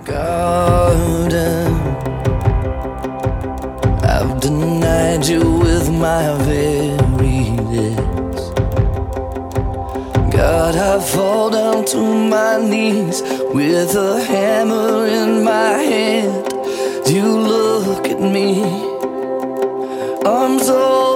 garden. I've denied you with my very best. God, I fall down to my knees with a hammer in my hand. You look at me, arms open.